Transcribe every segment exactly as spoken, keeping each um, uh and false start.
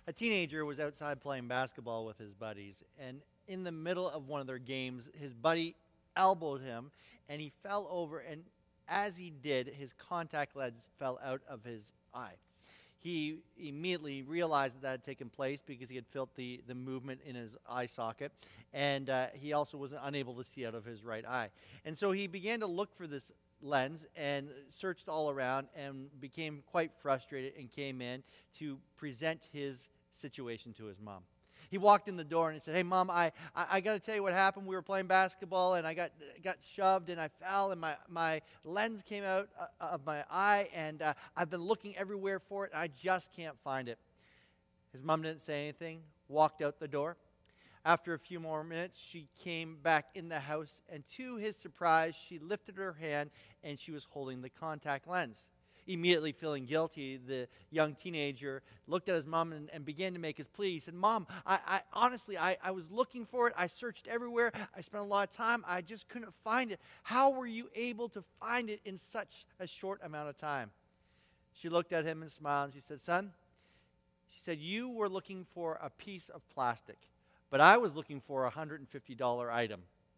A teenager was outside playing basketball with his buddies, and in the middle of one of their games, his buddy elbowed him, and he fell over, and as he did, his contact lens fell out of his eye. He immediately realized that that had taken place because he had felt the, the movement in his eye socket, and uh, he also was unable to see out of his right eye. And so he began to look for this lens and searched all around and became quite frustrated and came in to present his situation to his mom. He walked in the door and he said, "Hey, Mom, I, I, I got to tell you what happened. We were playing basketball, and I got got shoved, and I fell, and my, my lens came out uh, of my eye, and uh, I've been looking everywhere for it, and I just can't find it." His mom didn't say anything, walked out the door. After a few more minutes, she came back in the house, and to his surprise, she lifted her hand, and she was holding the contact lens. Immediately feeling guilty, the young teenager looked at his mom and, and began to make his plea. He said, "Mom, I, I honestly, I, I was looking for it. I searched everywhere. I spent a lot of time. I just couldn't find it. How were you able to find it in such a short amount of time?" She looked at him and smiled, and she said, "Son," she said, "you were looking for a piece of plastic, but I was looking for a one hundred fifty dollars item."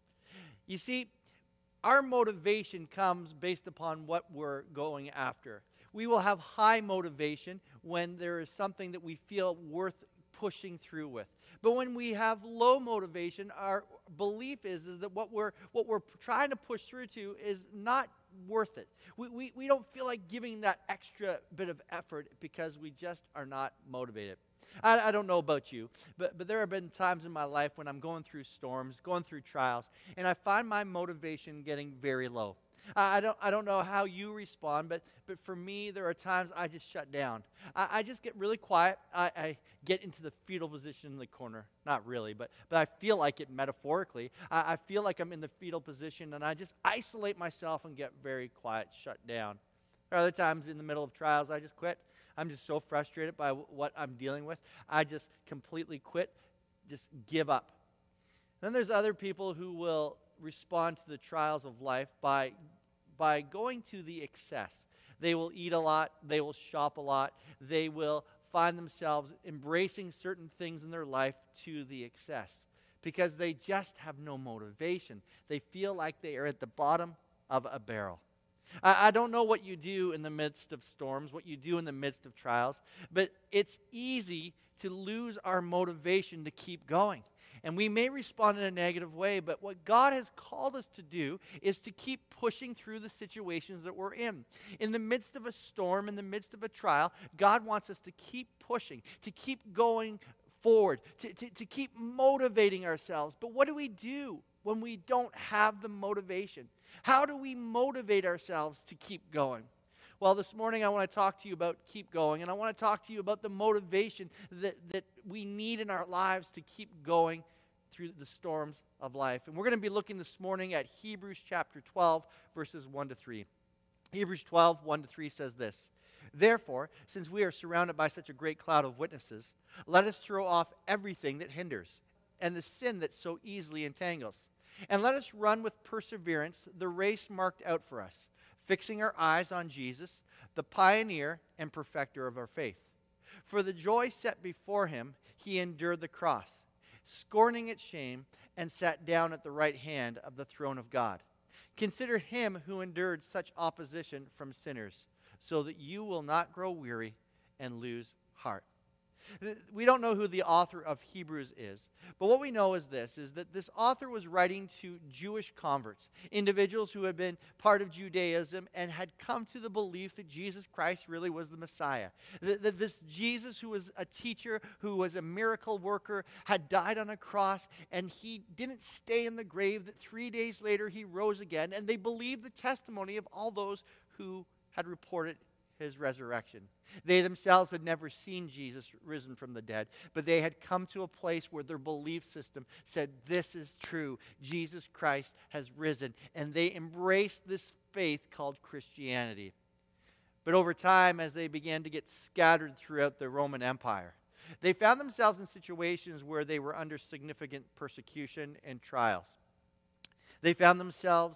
You see, our motivation comes based upon what we're going after. We will have high motivation when there is something that we feel worth pushing through with. But when we have low motivation, our belief is, is that what we're what we're trying to push through to is not worth it. We, we, we don't feel like giving that extra bit of effort because we just are not motivated. I, I don't know about you, but, but there have been times in my life when I'm going through storms, going through trials, and I find my motivation getting very low. I, I don't I don't know how you respond, but, but for me, there are times I just shut down. I, I just get really quiet. I, I get into the fetal position in the corner. Not really, but, but I feel like it metaphorically. I, I feel like I'm in the fetal position, and I just isolate myself and get very quiet, shut down. There are other times in the middle of trials, I just quit. I'm just so frustrated by w- what I'm dealing with. I just completely quit, just give up. Then there's other people who will respond to the trials of life by, by going to the excess. They will eat a lot. They will shop a lot. They will find themselves embracing certain things in their life to the excess because they just have no motivation. They feel like they are at the bottom of a barrel. I don't know what you do in the midst of storms, what you do in the midst of trials, but it's easy to lose our motivation to keep going. And we may respond in a negative way, but what God has called us to do is to keep pushing through the situations that we're in. In the midst of a storm, in the midst of a trial, God wants us to keep pushing, to keep going forward, to, to, to keep motivating ourselves. But what do we do when we don't have the motivation? How do we motivate ourselves to keep going? Well, this morning I want to talk to you about keep going, and I want to talk to you about the motivation that, that we need in our lives to keep going through the storms of life. And we're going to be looking this morning at Hebrews chapter twelve, verses one to three. Hebrews twelve, one to three says this: "Therefore, since we are surrounded by such a great cloud of witnesses, let us throw off everything that hinders and the sin that so easily entangles. And let us run with perseverance the race marked out for us, fixing our eyes on Jesus, the pioneer and perfecter of our faith. For the joy set before him, he endured the cross, scorning its shame, and sat down at the right hand of the throne of God. Consider him who endured such opposition from sinners, so that you will not grow weary and lose heart." We don't know who the author of Hebrews is, but what we know is this, is that this author was writing to Jewish converts, individuals who had been part of Judaism and had come to the belief that Jesus Christ really was the Messiah. That, that this Jesus, who was a teacher, who was a miracle worker, had died on a cross, and he didn't stay in the grave, that three days later he rose again, and they believed the testimony of all those who had reported his resurrection. They themselves had never seen Jesus risen from the dead, but they had come to a place where their belief system said, this is true. Jesus Christ has risen. And they embraced this faith called Christianity. But over time, as they began to get scattered throughout the Roman Empire, they found themselves in situations where they were under significant persecution and trials. They found themselves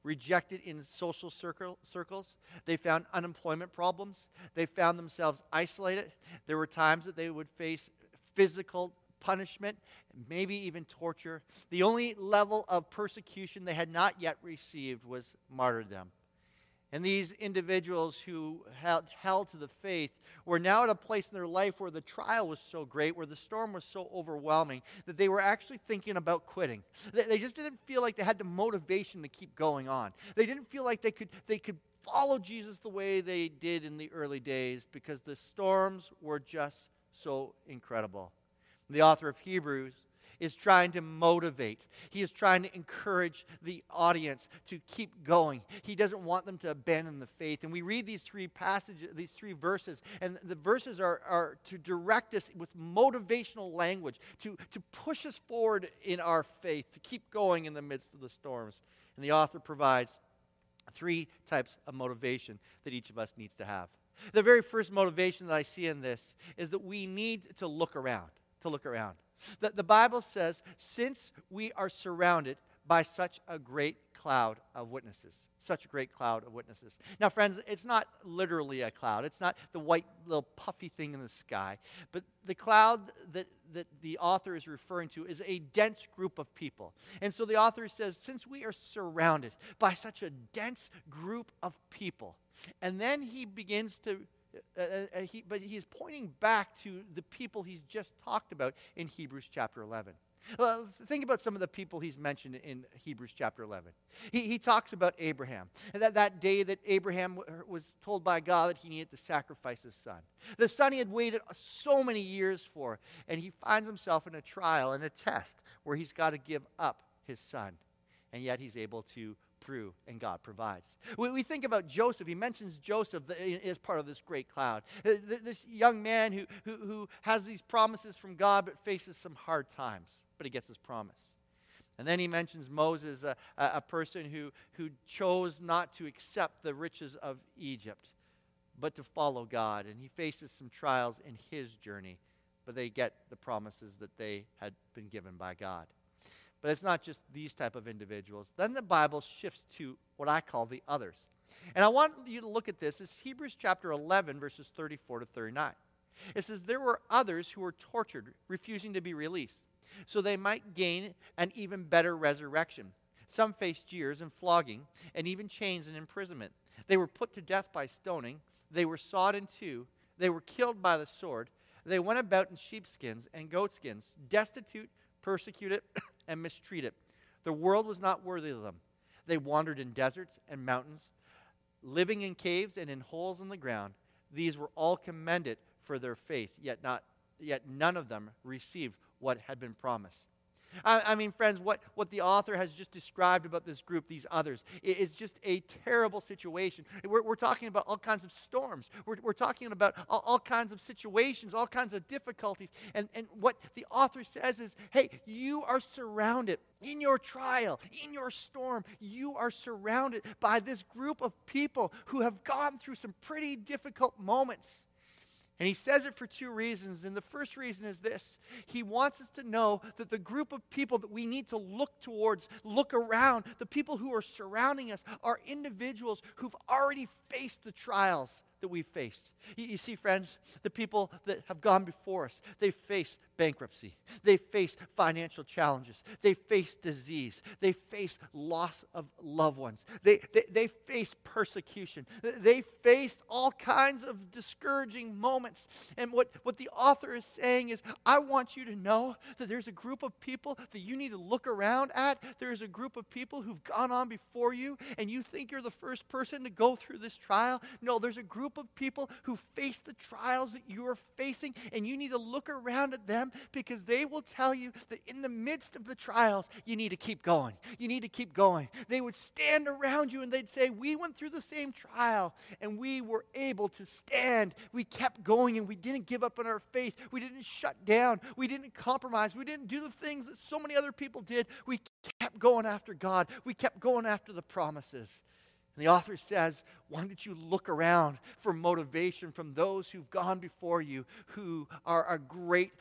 rejected in social circle, circles. They found unemployment problems. They found themselves isolated. There were times that they would face physical punishment, maybe even torture. The only level of persecution they had not yet received was martyrdom. And these individuals who held, held to the faith were now at a place in their life where the trial was so great, where the storm was so overwhelming, that they were actually thinking about quitting. They, they just didn't feel like they had the motivation to keep going on. They didn't feel like they could, they could follow Jesus the way they did in the early days because the storms were just so incredible. The author of Hebrews is trying to motivate. He is trying to encourage the audience to keep going. He doesn't want them to abandon the faith. And we read these three passages, these three verses, and the verses are, are to direct us with motivational language, to, to push us forward in our faith, to keep going in the midst of the storms. And the author provides three types of motivation that each of us needs to have. The very first motivation that I see in this is that we need to look around, to look around. The, the Bible says, since we are surrounded by such a great cloud of witnesses, such a great cloud of witnesses. Now, friends, it's not literally a cloud. It's not the white little puffy thing in the sky. But the cloud that, that the author is referring to is a dense group of people. And so the author says, since we are surrounded by such a dense group of people, and then he begins to Uh, uh, he, but he's pointing back to the people he's just talked about in Hebrews chapter eleven. Well, think about some of the people he's mentioned in Hebrews chapter eleven. He, he talks about Abraham, and that, that day that Abraham w- was told by God that he needed to sacrifice his son. The son he had waited so many years for, and he finds himself in a trial and a test where he's got to give up his son, and yet he's able to through, and God provides. We, we think about Joseph. He mentions Joseph as part of this great cloud. This young man who, who, who has these promises from God but faces some hard times, but he gets his promise. And then he mentions Moses, a, a person who, who chose not to accept the riches of Egypt, but to follow God. And he faces some trials in his journey, but they get the promises that they had been given by God. But it's not just these type of individuals. Then the Bible shifts to what I call the others. And I want you to look at this. It's Hebrews chapter eleven, verses thirty-four to thirty-nine. It says, there were others who were tortured, refusing to be released, so they might gain an even better resurrection. Some faced jeers and flogging, and even chains and imprisonment. They were put to death by stoning. They were sawed in two. They were killed by the sword. They went about in sheepskins and goatskins, destitute, persecuted, and mistreated. The world was not worthy of them. They wandered in deserts and mountains, living in caves and in holes in the ground. These were all commended for their faith, yet not yet none of them received what had been promised. I, I mean, friends, what, what the author has just described about this group, these others, is just a terrible situation. We're, we're talking about all kinds of storms. We're, we're talking about all, all kinds of situations, all kinds of difficulties. And, and what the author says is, hey, you are surrounded in your trial, in your storm. You are surrounded by this group of people who have gone through some pretty difficult moments. And he says it for two reasons. And the first reason is this. He wants us to know that the group of people that we need to look towards, look around, the people who are surrounding us are individuals who've already faced the trials that we've faced. You, you see, friends, the people that have gone before us, they've faced bankruptcy. They've faced financial challenges. They've faced disease. They've faced loss of loved ones. They, they, they faced persecution. They faced all kinds of discouraging moments. And what, what the author is saying is, I want you to know that there's a group of people that you need to look around at. There's a group of people who've gone on before you, and you think you're the first person to go through this trial. No, there's a group of people who face the trials that you are facing, and you need to look around at them because they will tell you that in the midst of the trials, you need to keep going. You need to keep going. They would stand around you and they'd say, we went through the same trial and we were able to stand. We kept going and we didn't give up on our faith. We didn't shut down. We didn't compromise. We didn't do the things that so many other people did. We kept going after God. We kept going after the promises. And the author says, why don't you look around for motivation from those who've gone before you, who are a great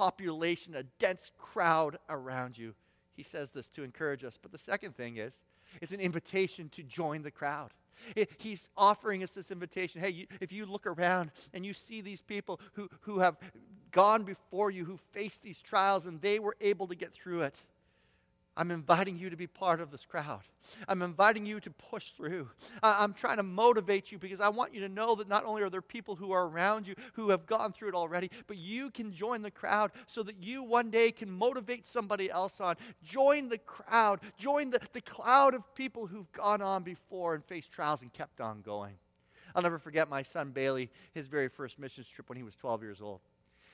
population, a dense crowd around you. He says this to encourage us. But the second thing is, It's an invitation to join the crowd. I- He's offering us this invitation. Hey, you, if you look around and you see these people who, who have gone before you, who faced these trials, and they were able to get through it, I'm inviting you to be part of this crowd. I'm inviting you to push through. I- I'm trying to motivate you because I want you to know that not only are there people who are around you who have gone through it already, but you can join the crowd so that you one day can motivate somebody else on. Join the crowd. Join the, the cloud of people who've gone on before and faced trials and kept on going. I'll never forget my son Bailey, his very first missions trip when he was twelve years old.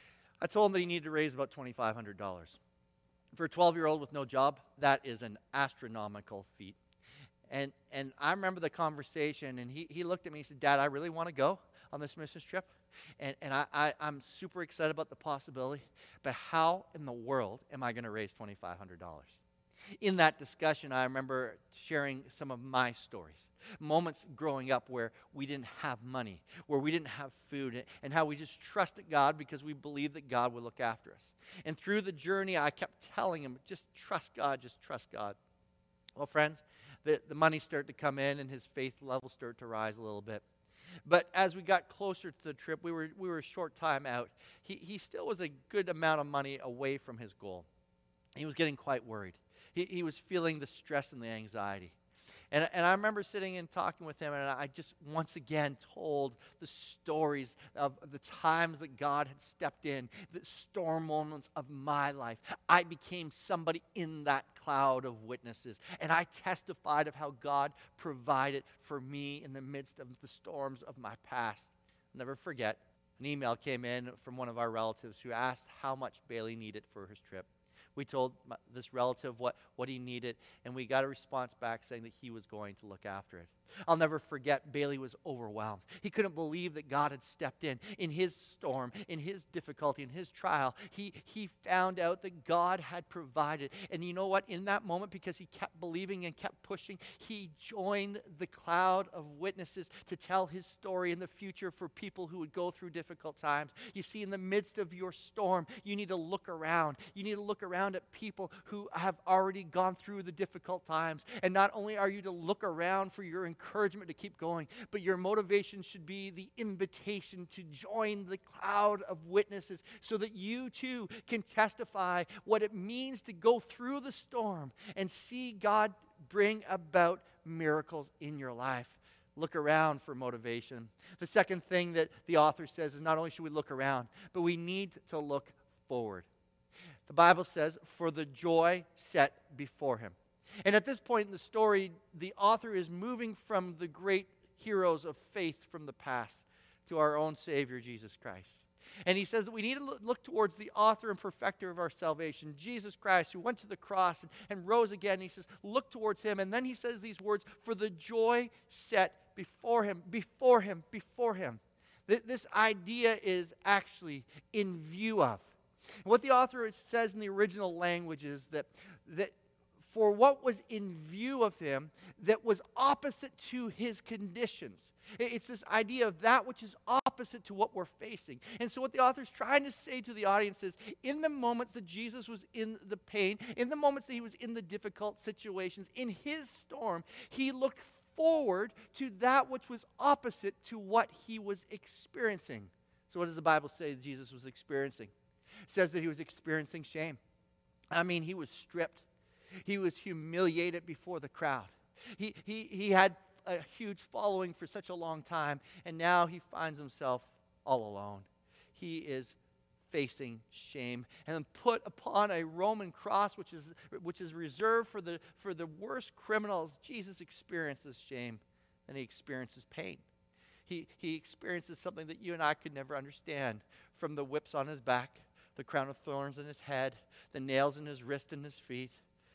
I told him that he needed to raise about twenty-five hundred dollars. For a twelve-year-old with no job, that is an astronomical feat. And and I remember the conversation, and he, he looked at me and said, Dad, I really want to go on this missions trip. And, and I, I, I'm super excited about the possibility, but how in the world am I going to raise twenty-five hundred dollars? In that discussion, I remember sharing some of my stories. Moments growing up where we didn't have money, where we didn't have food, and how we just trusted God because we believed that God would look after us. And through the journey, I kept telling him, just trust God, just trust God. Well, friends, the, the money started to come in, and his faith level started to rise a little bit. But as we got closer to the trip, we were we were a short time out. He, he still was a good amount of money away from his goal. He was getting quite worried. He, he was feeling the stress and the anxiety. And, and I remember sitting and talking with him, and I just once again told the stories of the times that God had stepped in, the storm moments of my life. I became somebody in that cloud of witnesses, and I testified of how God provided for me in the midst of the storms of my past. I'll never forget, an email came in from one of our relatives who asked how much Bailey needed for his trip. We told my, this relative what, what he needed, and we got a response back saying that he was going to look after it. I'll never forget, Bailey was overwhelmed. He couldn't believe that God had stepped in. In his storm, in his difficulty, in his trial, he, he found out that God had provided. And you know what? In that moment, because he kept believing and kept pushing, he joined the cloud of witnesses to tell his story in the future for people who would go through difficult times. You see, in the midst of your storm, you need to look around. You need to look around at people who have already gone through the difficult times. And not only are you to look around for your encouragement to keep going, but your motivation should be the invitation to join the cloud of witnesses so that you too can testify what it means to go through the storm and see God bring about miracles in your life. Look around for motivation. The second thing that the author says is not only should we look around, but we need to look forward. The Bible says, for the joy set before him. And at this point in the story, the author is moving from the great heroes of faith from the past to our own Savior, Jesus Christ. And he says that we need to look towards the author and perfecter of our salvation, Jesus Christ, who went to the cross and, and rose again. He says, look towards him. And then he says these words, for the joy set before him, before him, before him. Th- this idea is actually in view of. And what the author says in the original language is that, that for what was in view of him that was opposite to his conditions. It's this idea of that which is opposite to what we're facing. And so what the author's trying to say to the audience is, in the moments that Jesus was in the pain, in the moments that he was in the difficult situations, in his storm, he looked forward to that which was opposite to what he was experiencing. So what does the Bible say Jesus was experiencing? It says that he was experiencing shame. I mean, he was stripped. He was humiliated before the crowd. He, he, he had a huge following for such a long time, and now he finds himself all alone. He is facing shame and then put upon a Roman cross, which is, which is reserved for the, for the worst criminals. Jesus experiences shame, and he experiences pain. He, he experiences something that you and I could never understand, from the whips on his back, the crown of thorns in his head, the nails in his wrist and his feet,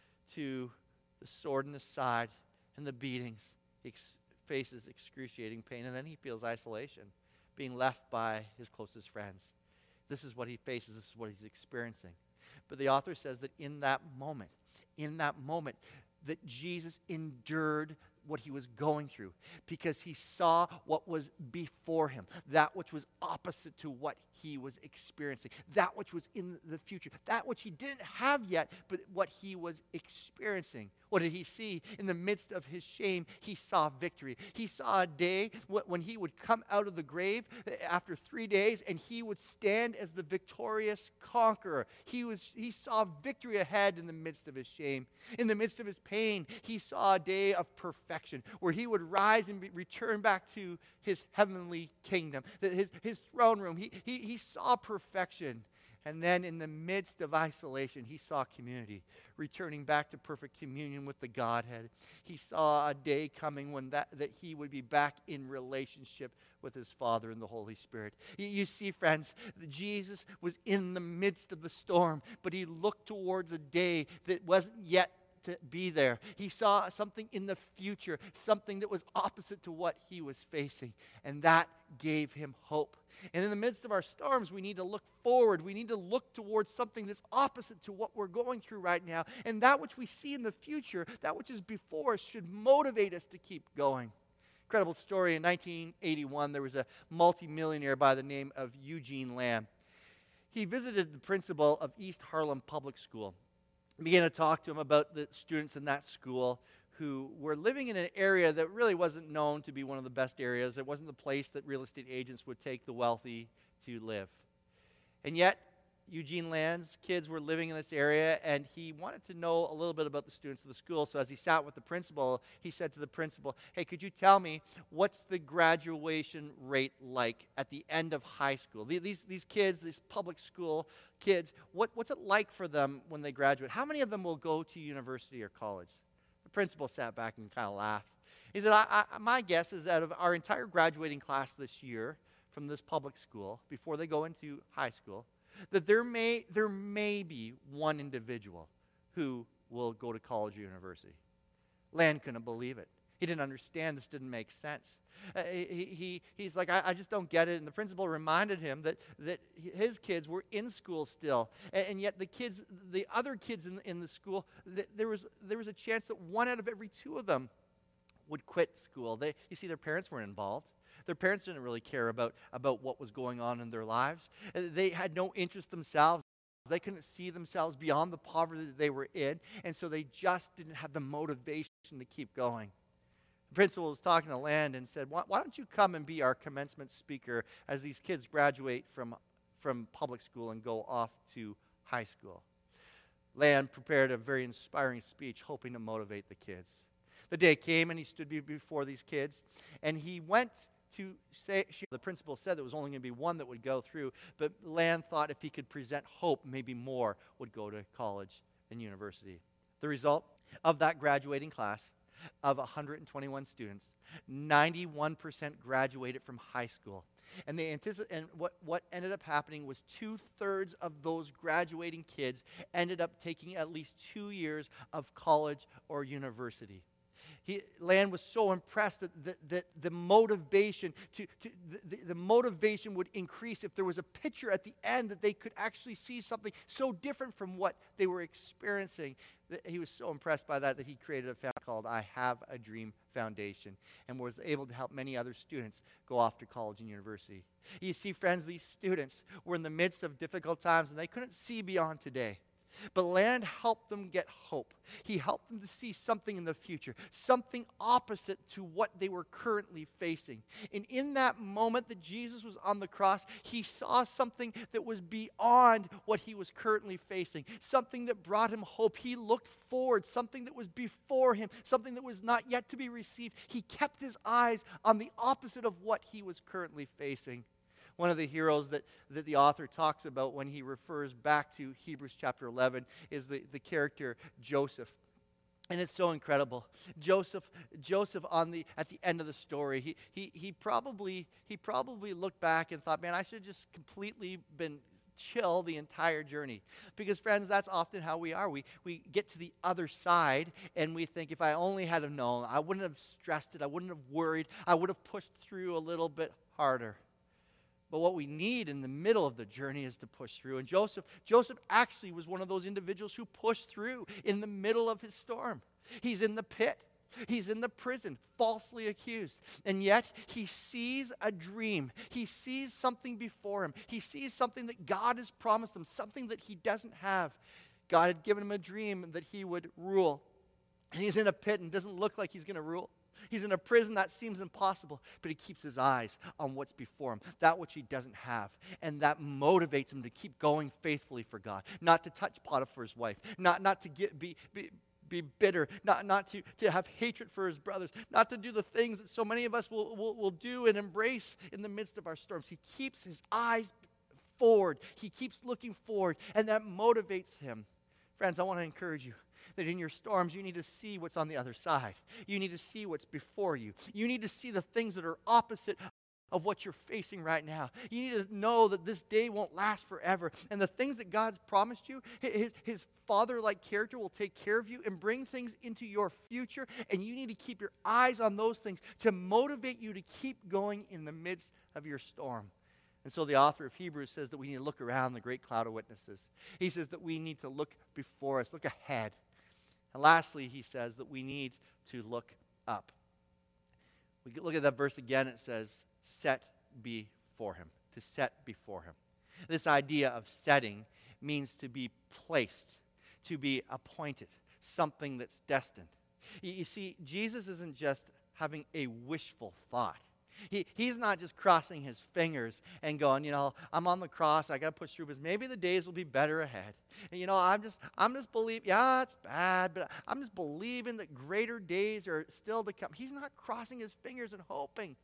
to the sword in his side and the beatings. He ex- faces excruciating pain, and then he feels isolation, being left by his closest friends. This is what he faces. This is what he's experiencing. But the author says that in that moment, in that moment, that Jesus endured what he was going through because he saw what was before him, that which was opposite to what he was experiencing, that which was in the future, that which he didn't have yet, but what he was experiencing. What did he see? In the midst of his shame, he saw victory. He saw a day when he would come out of the grave after three days and he would stand as the victorious conqueror. He was, he saw victory ahead in the midst of his shame. In the midst of his pain, he saw a day of perfection where he would rise and be, return back to his heavenly kingdom, his, his throne room. He, he, he saw perfection. And then in the midst of isolation, he saw community, returning back to perfect communion with the Godhead. He saw a day coming when that, that he would be back in relationship with his Father and the Holy Spirit. You, you see, friends, Jesus was in the midst of the storm, but he looked towards a day that wasn't yet to be there. He saw something in the future, something that was opposite to what he was facing, and that gave him hope. And in the midst of our storms, we need to look forward. We need to look towards something that's opposite to what we're going through right now. And that which we see in the future, that which is before us, should motivate us to keep going. Incredible story. In nineteen eighty-one, there was a multimillionaire by the name of Eugene Lamb. He visited the principal of East Harlem Public School, began to talk to him about the students in that school who were living in an area that really wasn't known to be one of the best areas. It wasn't the place that real estate agents would take the wealthy to live. And yet, Eugene Lamb's kids were living in this area, and he wanted to know a little bit about the students of the school. So as he sat with the principal, he said to the principal, "Hey, could you tell me what's the graduation rate like at the end of high school? These, these kids, these public school kids, what, what's it like for them when they graduate? How many of them will go to university or college?" The principal sat back and kind of laughed. He said, I, I, my guess is out of our entire graduating class this year from this public school, before they go into high school, that there may, there may be one individual who will go to college or university. Land couldn't believe it. He didn't understand. This didn't make sense. Uh, he, he, he's like, I, I just don't get it. And the principal reminded him that, that his kids were in school still. And, and yet the kids, the other kids in, in the school, th- there, was, there was a chance that one out of every two of them would quit school. They, you see, their parents weren't involved. Their parents didn't really care about, about what was going on in their lives. Uh, They had no interest themselves. They couldn't see themselves beyond the poverty that they were in, and so they just didn't have the motivation to keep going. The principal was talking to Land and said, why, why don't you come and be our commencement speaker as these kids graduate from, from public school and go off to high school? Land prepared a very inspiring speech, hoping to motivate the kids. The day came, and he stood before these kids, and he went to say, she, the principal said there was only going to be one that would go through, but Land thought if he could present hope, maybe more would go to college and university. The result of that graduating class of one hundred twenty-one students, ninety-one percent graduated from high school. And they anticip- and what, what ended up happening was two-thirds of those graduating kids ended up taking at least two years of college or university. He, Land was so impressed that, that, that the motivation to, to the, the motivation would increase if there was a picture at the end that they could actually see something so different from what they were experiencing. That he was so impressed by that that he created a foundation called I Have a Dream Foundation and was able to help many other students go off to college and university. You see, friends, these students were in the midst of difficult times and they couldn't see beyond today. But Land helped them get hope. He helped them to see something in the future, something opposite to what they were currently facing. And in that moment that Jesus was on the cross, he saw something that was beyond what he was currently facing, something that brought him hope. He looked forward, something that was before him, something that was not yet to be received. He kept his eyes on the opposite of what he was currently facing. One of the heroes that, that the author talks about when he refers back to Hebrews chapter eleven is the, the character Joseph. And it's so incredible. Joseph, Joseph on the at the end of the story, he he he probably he probably looked back and thought, man, I should have just completely been chill the entire journey. Because friends, that's often how we are. We we get to the other side and we think, if I only had have known, I wouldn't have stressed it, I wouldn't have worried, I would have pushed through a little bit harder. But what we need in the middle of the journey is to push through. And Joseph, Joseph actually was one of those individuals who pushed through in the middle of his storm. He's in the pit. He's in the prison, falsely accused. And yet, he sees a dream. He sees something before him. He sees something that God has promised him, something that he doesn't have. God had given him a dream that he would rule. And he's in a pit and doesn't look like he's going to rule. He's in a prison that seems impossible, but he keeps his eyes on what's before him, that which he doesn't have. And that motivates him to keep going faithfully for God, not to touch Potiphar's wife, not, not to get, be, be, be bitter, not, not to, to have hatred for his brothers, not to do the things that so many of us will, will, will do and embrace in the midst of our storms. He keeps his eyes forward. He keeps looking forward, and that motivates him. Friends, I want to encourage you that in your storms, you need to see what's on the other side. You need to see what's before you. You need to see the things that are opposite of what you're facing right now. You need to know that this day won't last forever. And the things that God's promised you, his, his father-like character will take care of you and bring things into your future. And you need to keep your eyes on those things to motivate you to keep going in the midst of your storm. And so the author of Hebrews says that we need to look around the great cloud of witnesses. He says that we need to look before us, look ahead. And lastly, he says that we need to look up. We look at that verse again. It says, set before him, to set before him. This idea of setting means to be placed, to be appointed, something that's destined. You, you see, Jesus isn't just having a wishful thought. He, he's not just crossing his fingers and going, you know, I'm on the cross, I got to push through, but maybe the days will be better ahead. And, you know, I'm just, I'm just believing, yeah, it's bad, but I'm just believing that greater days are still to come. He's not crossing his fingers and hoping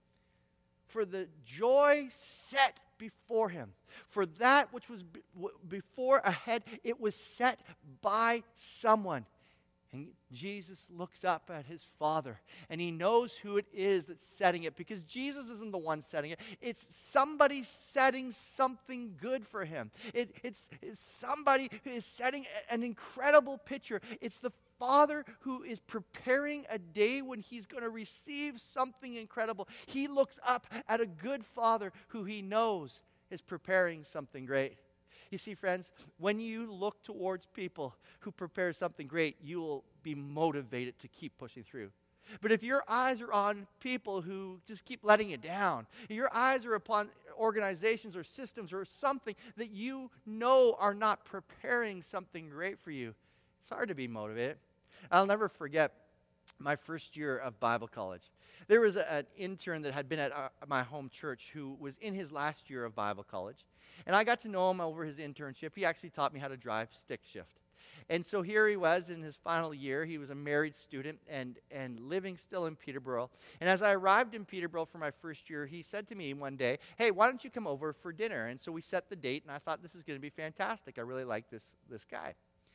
for the joy set before him. For that which was be, w- before ahead, it was set by someone. And Jesus looks up at his Father, and he knows who it is that's setting it, because Jesus isn't the one setting it. It's somebody setting something good for him. It, it's, it's somebody who is setting an incredible picture. It's the Father who is preparing a day when he's going to receive something incredible. He looks up at a good Father who he knows is preparing something great. You see, friends, when you look towards people who prepare something great, you will be motivated to keep pushing through. But if your eyes are on people who just keep letting you down, your eyes are upon organizations or systems or something that you know are not preparing something great for you, it's hard to be motivated. I'll never forget my first year of Bible college. There was a, an intern that had been at uh, my home church who was in his last year of Bible college. And I got to know him over his internship. He actually taught me how to drive stick shift. And so here he was in his final year. He was a married student and, and living still in Peterborough. And as I arrived in Peterborough for my first year, he said to me one day, hey, why don't you come over for dinner? And so we set the date, and I thought this is going to be fantastic. I really like this, this guy.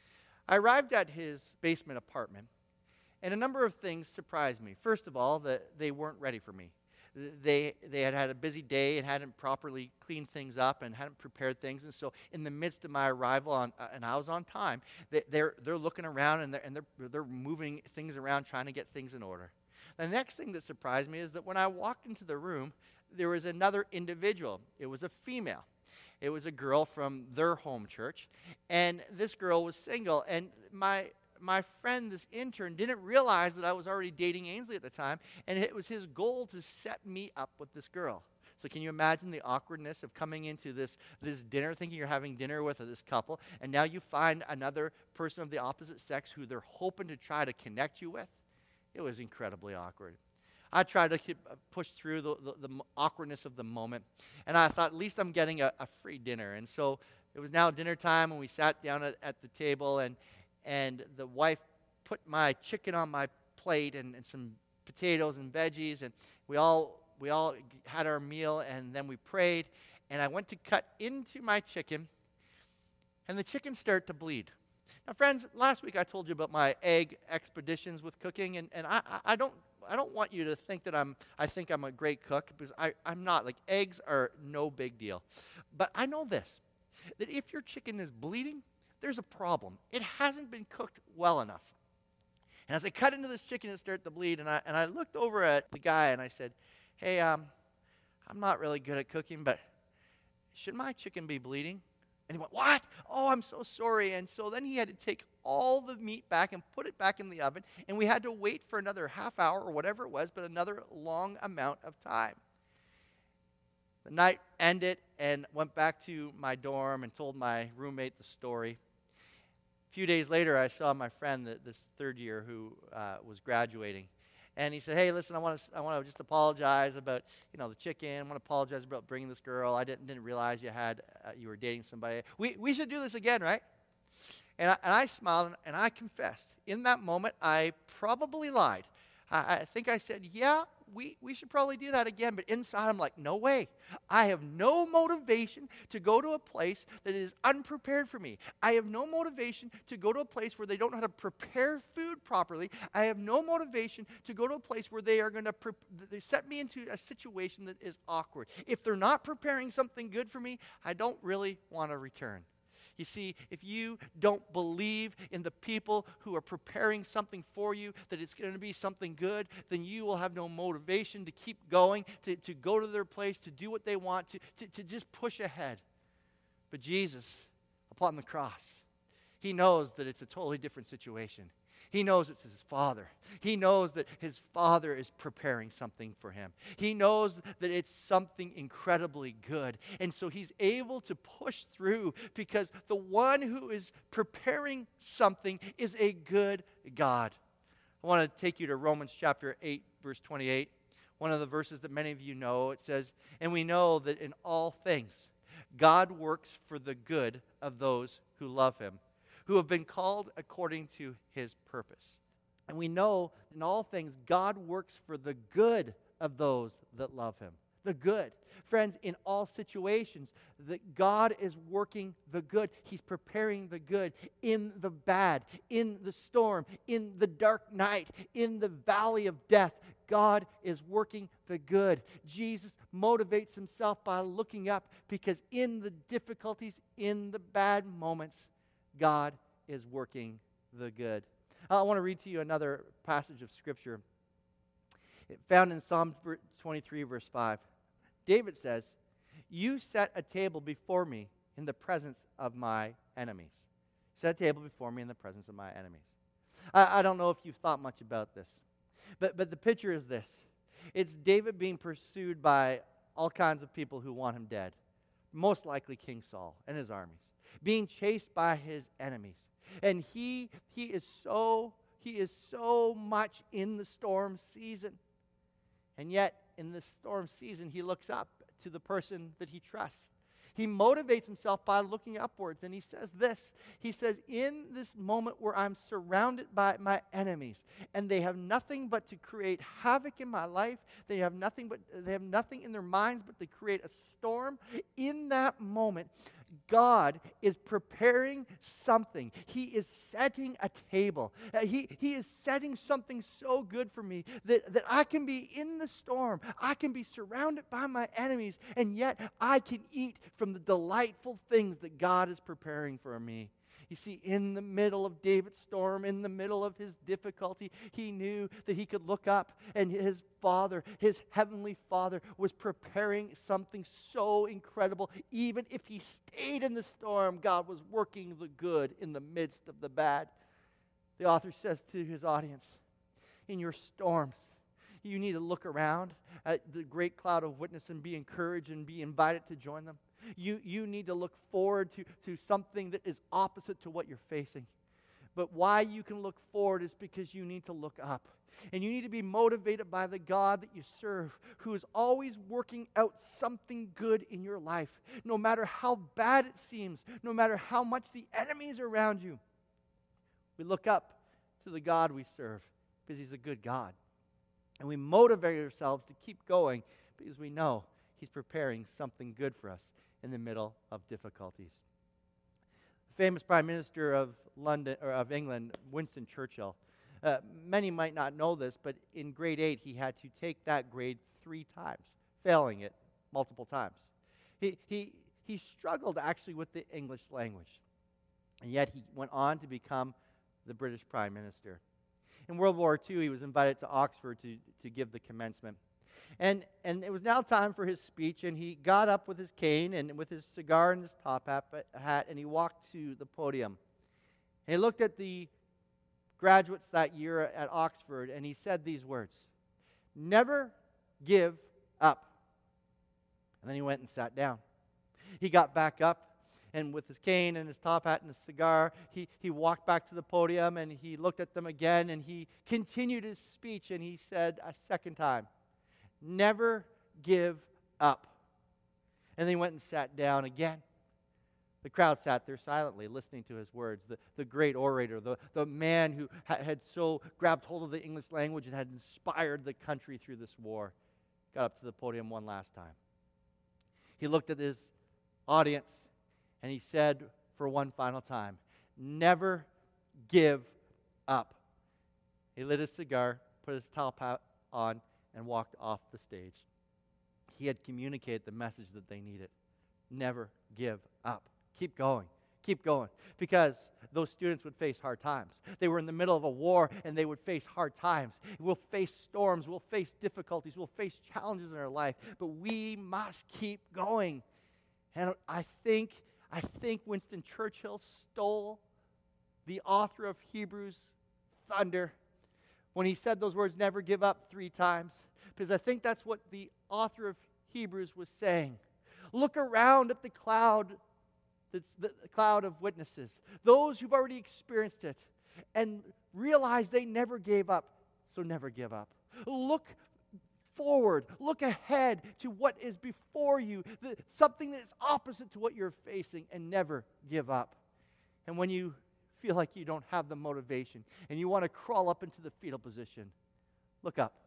I arrived at his basement apartment, and a number of things surprised me. First of all, that they weren't ready for me. They they had had a busy day and hadn't properly cleaned things up and hadn't prepared things. And so in the midst of my arrival, on, uh, and I was on time, they, they're they're looking around and, they're, and they're, they're moving things around, trying to get things in order. The next thing that surprised me is that when I walked into the room, there was another individual. It was a female. It was a girl from their home church. And this girl was single. And my... My friend, this intern, didn't realize that I was already dating Ainsley at the time, and it was his goal to set me up with this girl. So can you imagine the awkwardness of coming into this, this dinner, thinking you're having dinner with this couple, and now you find another person of the opposite sex who they're hoping to try to connect you with? It was incredibly awkward. I tried to keep, uh, push through the, the, the awkwardness of the moment, and I thought, at least I'm getting a, a free dinner. And so it was now dinner time, and we sat down at, at the table, and And the wife put my chicken on my plate and, and some potatoes and veggies, and we all we all had our meal, and then we prayed, and I went to cut into my chicken, and the chicken started to bleed. Now, friends, last week I told you about my egg expeditions with cooking, and, and I, I don't I don't want you to think that I'm I think I'm a great cook, because I, I'm not. Like, eggs are no big deal. But I know this, that if your chicken is bleeding, there's a problem. It hasn't been cooked well enough. And as I cut into this chicken, it started to bleed, and I and I looked over at the guy, and I said, hey, um, I'm not really good at cooking, but should my chicken be bleeding? And he went, what? Oh, I'm so sorry. And so then he had to take all the meat back and put it back in the oven, and we had to wait for another half hour or whatever it was, but another long amount of time. The night ended, and went back to my dorm and told my roommate the story. A few days later, I saw my friend, that this third year, who uh, was graduating. And he said, hey, listen, I want to I want to just apologize about, you know, the chicken. I want to apologize about bringing this girl. I didn't didn't realize you had uh, you were dating somebody. We we should do this again, right? And I, and I smiled, and, and I confessed. In that moment, I probably lied. I, I think I said, yeah, we, we should probably do that again. But inside, I'm like, no way. I have no motivation to go to a place that is unprepared for me. I have no motivation to go to a place where they don't know how to prepare food properly. I have no motivation to go to a place where they are going to pre- they set me into a situation that is awkward. If they're not preparing something good for me, I don't really want to return. You see, if you don't believe in the people who are preparing something for you, that it's going to be something good, then you will have no motivation to keep going, to, to go to their place, to do what they want, to, to, to just push ahead. But Jesus, upon the cross, he knows that it's a totally different situation. He knows it's his Father. He knows that his Father is preparing something for him. He knows that it's something incredibly good. And so he's able to push through because the one who is preparing something is a good God. I want to take you to Romans chapter eight, verse twenty-eight. One of the verses that many of you know. It says, and we know that in all things God works for the good of those who love him, who have been called according to his purpose. And we know in all things God works for the good of those that love him. The good. Friends, in all situations, that God is working the good. He's preparing the good in the bad, in the storm, in the dark night, in the valley of death. God is working the good. Jesus motivates himself by looking up because in the difficulties, in the bad moments, God is working the good. I want to read to you another passage of Scripture. It found in Psalm twenty-three, verse five. David says, you set a table before me in the presence of my enemies. Set a table before me in the presence of my enemies. I, I don't know if you've thought much about this, but, but the picture is this. It's David being pursued by all kinds of people who want him dead, most likely King Saul and his armies, being chased by his enemies. And he he is so he is so much in the storm season. And yet in the storm season he looks up to the person that he trusts. He motivates himself by looking upwards, and he says this. He says, in this moment where I'm surrounded by my enemies, and they have nothing but to create havoc in my life, they have nothing but they have nothing in their minds but to create a storm. In that moment, God is preparing something. He is setting a table. Uh, he, he is setting something so good for me that, that I can be in the storm. I can be surrounded by my enemies, and yet I can eat from the delightful things that God is preparing for me. You see, in the middle of David's storm, in the middle of his difficulty, he knew that he could look up and his Father, his heavenly Father, was preparing something so incredible. Even if he stayed in the storm, God was working the good in the midst of the bad. The author says to his audience, in your storms, you need to look around at the great cloud of witness and be encouraged and be invited to join them. You, you need to look forward to, to something that is opposite to what you're facing. But why you can look forward is because you need to look up. And you need to be motivated by the God that you serve, who is always working out something good in your life. No matter how bad it seems, no matter how much the enemy is around you, we look up to the God we serve because he's a good God. And we motivate ourselves to keep going because we know he's preparing something good for us in the middle of difficulties. The famous Prime Minister of London or of England, Winston Churchill. Uh, many might not know this, but in grade eight he had to take that grade three times, failing it multiple times. He he he struggled actually with the English language, and yet he went on to become the British Prime Minister. In World War Two, he was invited to Oxford to, to give the commencement. And, and it was now time for his speech, and he got up with his cane and with his cigar and his top hat, hat and he walked to the podium. And he looked at the graduates that year at Oxford, and he said these words, "Never give up." And then he went and sat down. He got back up, and with his cane and his top hat and his cigar, he, he walked back to the podium and he looked at them again and he continued his speech and he said a second time, "Never give up." And then he went and sat down again. The crowd sat there silently listening to his words. The, the great orator, the, the man who ha- had so grabbed hold of the English language and had inspired the country through this war, got up to the podium one last time. He looked at his audience and he said for one final time, "Never give up." He lit his cigar, put his top hat on, and walked off the stage. He had communicated the message that they needed. Never give up. Keep going. Keep going. Because those students would face hard times. They were in the middle of a war and they would face hard times. We'll face storms. We'll face difficulties. We'll face challenges in our life. But we must keep going. And I think, I think Winston Churchill stole the author of Hebrews' thunder when he said those words, "never give up," three times. Because I think that's what the author of Hebrews was saying. Look around at the cloud, that's the cloud of witnesses, those who've already experienced it, and realize they never gave up, so never give up. Look forward, look ahead to what is before you, the, something that is opposite to what you're facing, and never give up. And when you feel like you don't have the motivation, and you want to crawl up into the fetal position, look up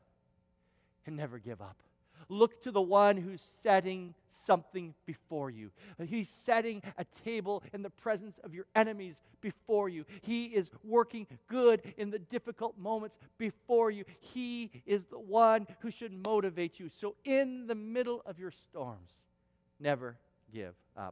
and never give up. Look to the one who's setting something before you. He's setting a table in the presence of your enemies before you. He is working good in the difficult moments before you. He is the one who should motivate you. So in the middle of your storms, never give up.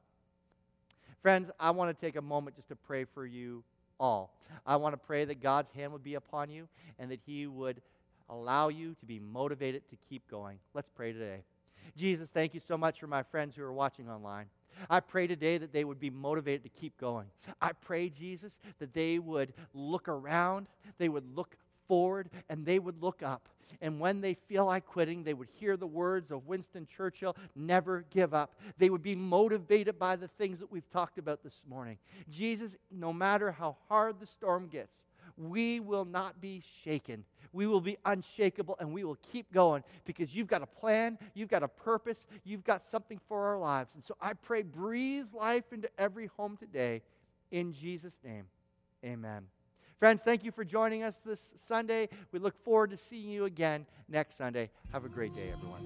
Friends, I want to take a moment just to pray for you all. I want to pray that God's hand would be upon you and that He would allow you to be motivated to keep going. Let's pray today. Jesus, thank you so much for my friends who are watching online. I pray today that they would be motivated to keep going. I pray, Jesus, that they would look around, they would look forward, and they would look up. And when they feel like quitting, they would hear the words of Winston Churchill, "Never give up." They would be motivated by the things that we've talked about this morning. Jesus, no matter how hard the storm gets, we will not be shaken. We will be unshakable, and we will keep going because you've got a plan, you've got a purpose, you've got something for our lives. And so I pray, breathe life into every home today. In Jesus' name, amen. Friends, thank you for joining us this Sunday. We look forward to seeing you again next Sunday. Have a great day, everyone.